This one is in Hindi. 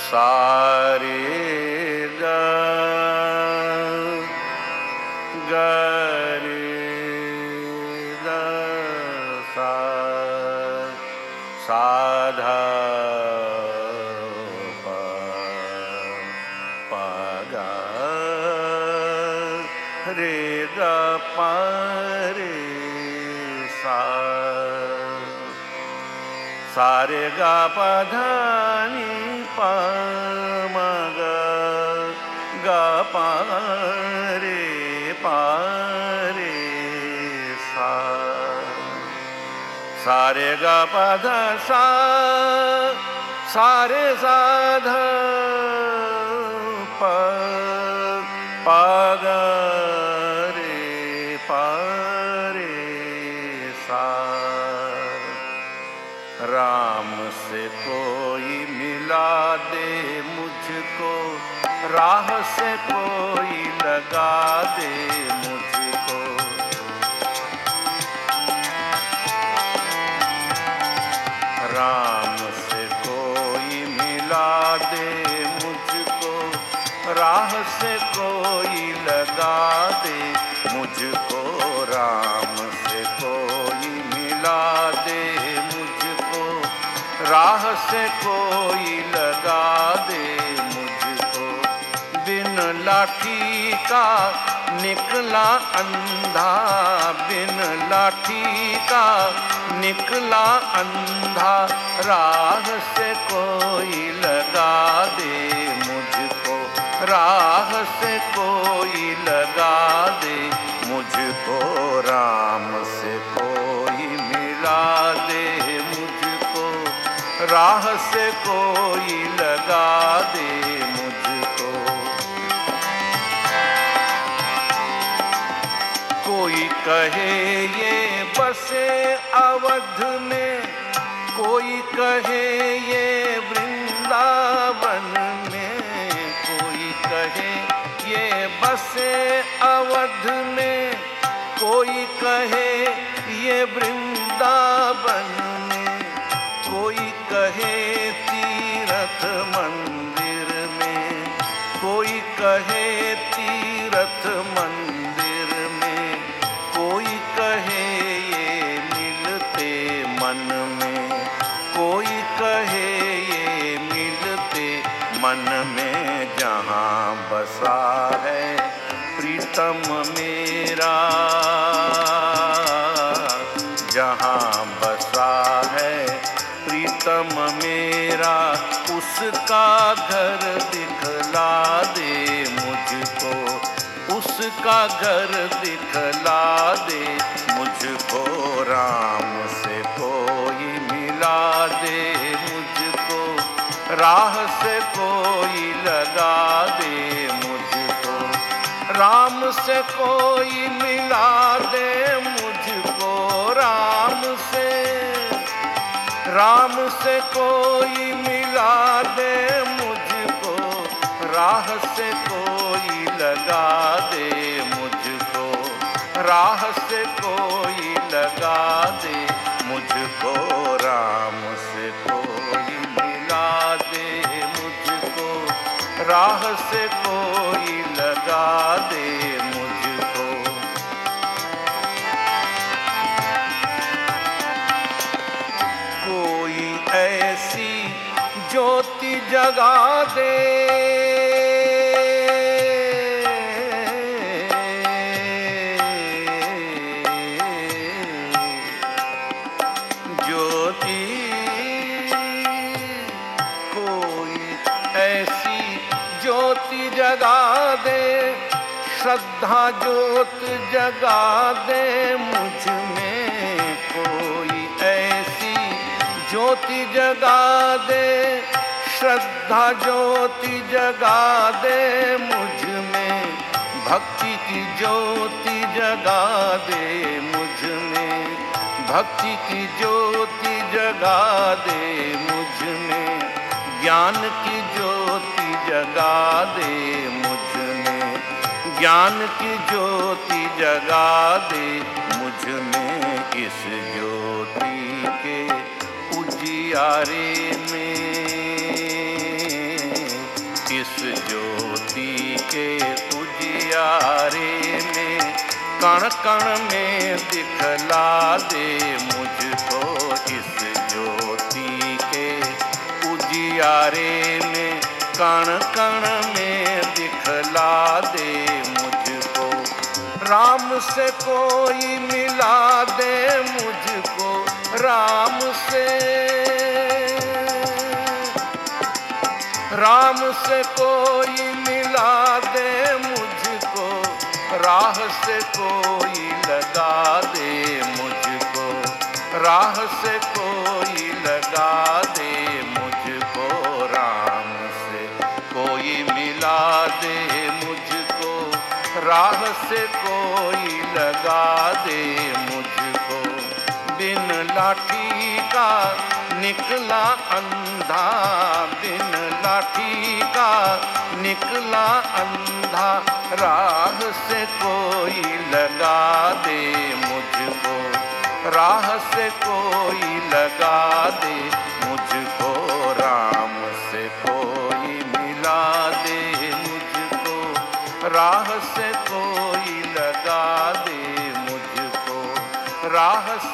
सारे ग रे ग सा धा प ग रे ग प रे सा सारे ग प ध नि प म ग प रे सा सारे ग प ध सा सारे सा ध प ग रे सा राम से कोई मिला दे मुझको, राह से कोई लगा दे मुझको। राम से कोई मिला दे मुझको, राह से कोई लगा दे मुझको। राम से कोई मिला दे मुझको, राह से कोई लगा दे मुझको। बिन लाठी का निकला अंधा, बिन लाठी का निकला अंधा, राह से कोई लगा दे मुझको। राह से कोई लगा दे मुझको। राम से कोई मिला दे मुझको, राह से कोई लगा दे मुझको। कोई कहे ये बसे अवध में, कोई कहे ये वृंदावन में। कोई कहे ये बसे अवध में, कोई कहे ये वृंदावन में। कोई कहे तीरथ मंदिर में, कोई कहे तीरथ मंदिर में। कोई कहे ये मिलते मन में, कोई कहे ये मिलते मन में। जहाँ बसा है प्रीतम मेरा, जहाँ बसा है प्रीतम मेरा, उसका घर दिखला दे मुझको। उसका घर दिखला दे मुझको। राम से कोई मिला दे मुझको, राह से कोई लगा दे मुझको। राम से कोई मिला दे मुझको, राम से कोई मिला दे मुझको। राह से कोई लगा दे मुझको। राह से कोई लगा दे मुझको। राम से कोई मिला दे मुझको, राह से कोई लगा दे मुझको। कोई ऐसी ज्योति जगा दे, ज्योति कोई ऐसी ज्योति जगा दे, श्रद्धा ज्योत जगा दे मुझ में। कोई ऐसी ज्योति जगा दे, श्रद्धा ज्योति जगा दे मुझ में। भक्ति की ज्योति जगा दे मुझ में। भक्ति की ज्योति जगा दे मुझ में। ज्ञान की ज्योति जगा दे मुझ में। ज्ञान की ज्योति जगा दे मुझ में। इस ज्योति के उजियारे में उजियारे में, कण कण में दिखला दे मुझको इस ज्योति के उजियारे में, कण कण में दिखला दे मुझको। राम से कोई मिला दे मुझको, राम से कोई मिला दे मुझको, राह से कोई लगा दे मुझको, राह से कोई लगा दे मुझको। राम से कोई मिला दे मुझको, राह से कोई लगा दे मुझको। बिन लाठी का निकला अंधा, बिन लाठी का निकला अंधा, राह से कोई लगा दे मुझको, राह से कोई लगा दे मुझको। राम से कोई मिला दे मुझको, राह से कोई लगा दे मुझको, राह